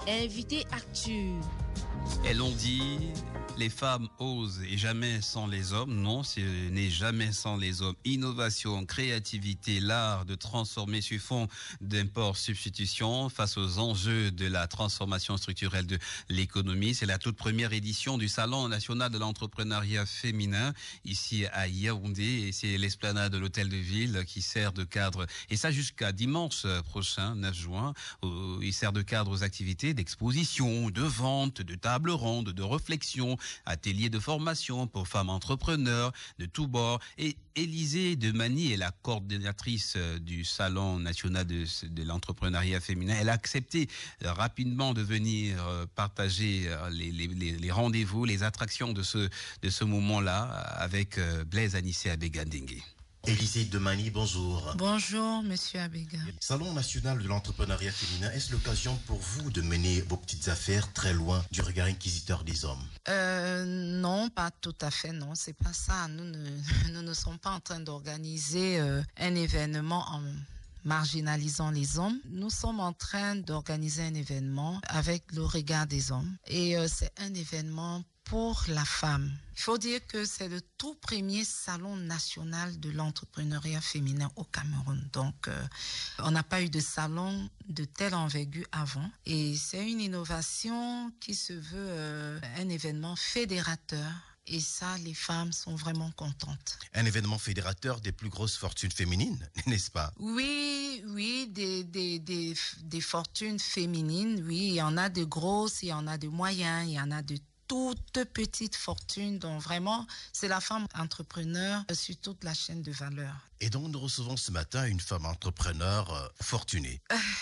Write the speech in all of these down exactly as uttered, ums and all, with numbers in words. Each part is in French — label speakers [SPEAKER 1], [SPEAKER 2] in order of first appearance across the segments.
[SPEAKER 1] Invité Actu.
[SPEAKER 2] Et l'on dit, les femmes osent et jamais sans les hommes. Non, ce n'est jamais sans les hommes. Innovation, créativité, l'art de transformer sur fond d'import-substitution face aux enjeux de la transformation structurelle de l'économie. C'est la toute première édition du Salon national de l'entrepreneuriat féminin ici à Yaoundé. Et c'est l'esplanade de l'hôtel de ville qui sert de cadre. Et ça jusqu'à dimanche prochain, neuf juin. Il sert de cadre aux activités d'exposition, de vente, de table ronde, de réflexion, ateliers de formation pour femmes entrepreneurs de tous bords. Et Élisée de Mani est la coordinatrice du Salon national de, de l'entrepreneuriat féminin. Elle a accepté rapidement de venir partager les, les, les rendez-vous, les attractions de ce, de ce moment-là avec Blaise Anissé Abegandingue.
[SPEAKER 3] Élisée de Mani, bonjour.
[SPEAKER 1] Bonjour, monsieur Abega.
[SPEAKER 3] Salon national de l'entrepreneuriat féminin, est-ce l'occasion pour vous de mener vos petites affaires très loin du regard inquisiteur des hommes?
[SPEAKER 1] Euh, non, pas tout à fait, non, c'est pas ça. Nous ne, nous ne sommes pas en train d'organiser euh, un événement en marginalisant les hommes. Nous sommes en train d'organiser un événement avec le regard des hommes. Et euh, c'est un événement pour la femme. Il faut dire que c'est le tout premier salon national de l'entrepreneuriat féminin au Cameroun. Donc, euh, on n'a pas eu de salon de telle envergure avant. Et c'est une innovation qui se veut euh, un événement fédérateur. Et ça, les femmes sont vraiment contentes.
[SPEAKER 3] Un événement fédérateur des plus grosses fortunes féminines, n'est-ce pas?
[SPEAKER 1] Oui, oui, des, des, des, des fortunes féminines, oui. Il y en a de grosses, il y en a de moyennes, il y en a de toute petite fortune, donc vraiment, c'est la femme entrepreneur sur toute la chaîne de valeur.
[SPEAKER 3] Et donc, nous recevons ce matin une femme entrepreneur euh, fortunée.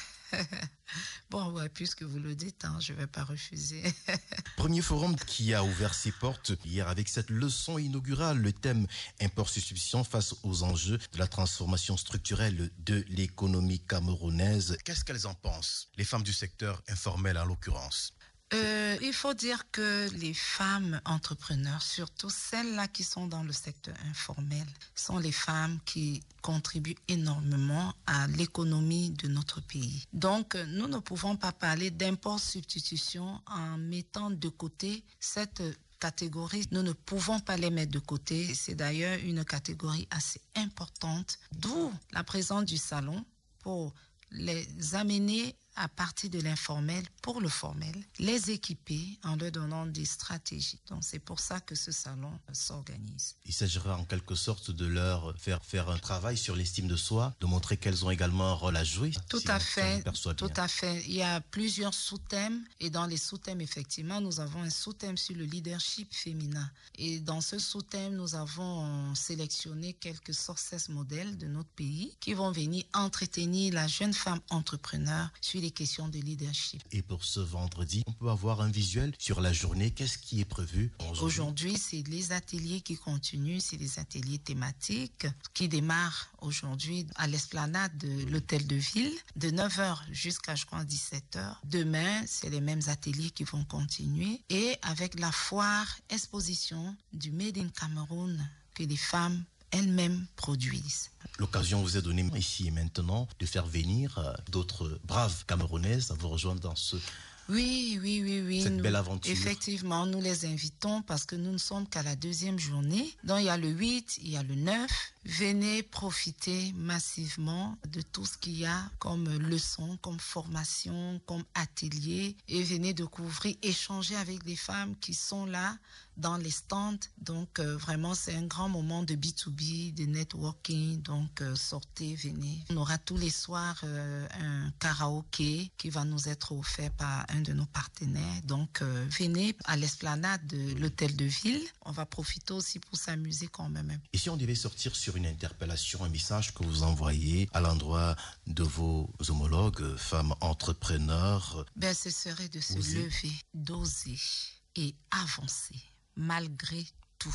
[SPEAKER 1] Bon, ouais, puisque vous le dites, hein, je vais pas refuser.
[SPEAKER 3] Premier forum qui a ouvert ses portes hier avec cette leçon inaugurale, le thème import-substitution face aux enjeux de la transformation structurelle de l'économie camerounaise. Qu'est-ce qu'elles en pensent, les femmes du secteur informel en l'occurrence?
[SPEAKER 1] Euh, il faut dire que les femmes entrepreneurs, surtout celles-là qui sont dans le secteur informel, sont les femmes qui contribuent énormément à l'économie de notre pays. Donc, nous ne pouvons pas parler d'import-substitution en mettant de côté cette catégorie. Nous ne pouvons pas les mettre de côté. C'est d'ailleurs une catégorie assez importante, d'où la présence du salon pour les amener à partir de l'informel pour le formel, les équiper en leur donnant des stratégies. Donc c'est pour ça que ce salon s'organise.
[SPEAKER 3] Il s'agira en quelque sorte de leur faire faire un travail sur l'estime de soi, de montrer qu'elles ont également un rôle à jouer.
[SPEAKER 1] Tout
[SPEAKER 3] si
[SPEAKER 1] à
[SPEAKER 3] on,
[SPEAKER 1] fait,
[SPEAKER 3] si on
[SPEAKER 1] tout à fait. Il y a plusieurs sous-thèmes et dans les sous-thèmes, effectivement, nous avons un sous-thème sur le leadership féminin. Et dans ce sous-thème, nous avons sélectionné quelques success modèles de notre pays qui vont venir entretenir la jeune femme entrepreneur sur les questions de leadership.
[SPEAKER 3] Et pour ce vendredi, on peut avoir un visuel sur la journée. Qu'est-ce qui est prévu aujourd'hui?
[SPEAKER 1] Aujourd'hui, c'est les ateliers qui continuent, c'est les ateliers thématiques qui démarrent aujourd'hui à l'esplanade de l'hôtel de ville de neuf heures jusqu'à, je crois, dix-sept heures. Demain, c'est les mêmes ateliers qui vont continuer et avec la foire exposition du Made in Cameroun que les femmes elles-mêmes produisent.
[SPEAKER 3] L'occasion vous est donnée ici et maintenant de faire venir euh, d'autres braves Camerounaises à vous rejoindre dans ce...
[SPEAKER 1] Oui, oui, oui, oui.
[SPEAKER 3] Cette
[SPEAKER 1] nous,
[SPEAKER 3] belle aventure.
[SPEAKER 1] Effectivement, nous les invitons parce que nous ne sommes qu'à la deuxième journée. Donc, il y a le huit, il y a le neuf. Venez profiter massivement de tout ce qu'il y a comme leçon, comme formation, comme atelier. Et venez découvrir, échanger avec des femmes qui sont là dans les stands. Donc, euh, vraiment, c'est un grand moment de B deux B, de networking. Donc, euh, sortez, venez. On aura tous les soirs euh, un karaoké qui va nous être offert par un de nos partenaires. Donc, euh, venez à l'esplanade de l'hôtel de ville. On va profiter aussi pour s'amuser quand même.
[SPEAKER 3] Et si on devait sortir sur une interpellation, un message que vous envoyez à l'endroit de vos homologues, femmes entrepreneurs?
[SPEAKER 1] Ben, ce serait de se
[SPEAKER 3] oser.
[SPEAKER 1] lever, d'oser et avancer, malgré tout.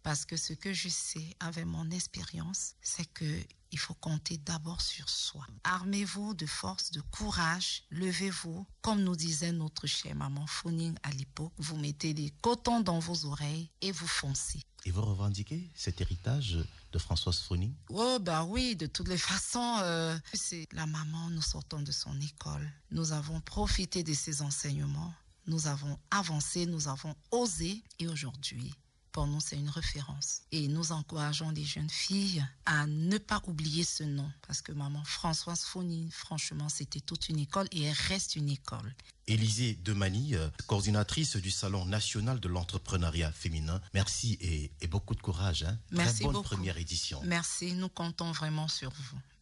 [SPEAKER 1] Parce que ce que je sais avec mon expérience, c'est que il faut compter d'abord sur soi. Armez-vous de force, de courage, levez-vous. Comme nous disait notre chère maman Foning à l'époque, vous mettez des cotons dans vos oreilles et vous foncez.
[SPEAKER 3] Et vous revendiquez cet héritage de Françoise Foning?
[SPEAKER 1] Oh, bah oui, de toutes les façons. Euh, c'est la maman, nous sortons de son école. Nous avons profité de ses enseignements. Nous avons avancé, nous avons osé. Et aujourd'hui, pour nous, c'est une référence. Et nous encourageons les jeunes filles à ne pas oublier ce nom. Parce que maman Françoise Foning, franchement, c'était toute une école et elle reste une école.
[SPEAKER 3] Élisée Demani, coordinatrice du Salon national de l'entrepreneuriat féminin. Merci et, et beaucoup de courage. Hein.
[SPEAKER 1] Merci
[SPEAKER 3] Très bonne
[SPEAKER 1] beaucoup.
[SPEAKER 3] première édition.
[SPEAKER 1] Merci, nous comptons vraiment sur vous.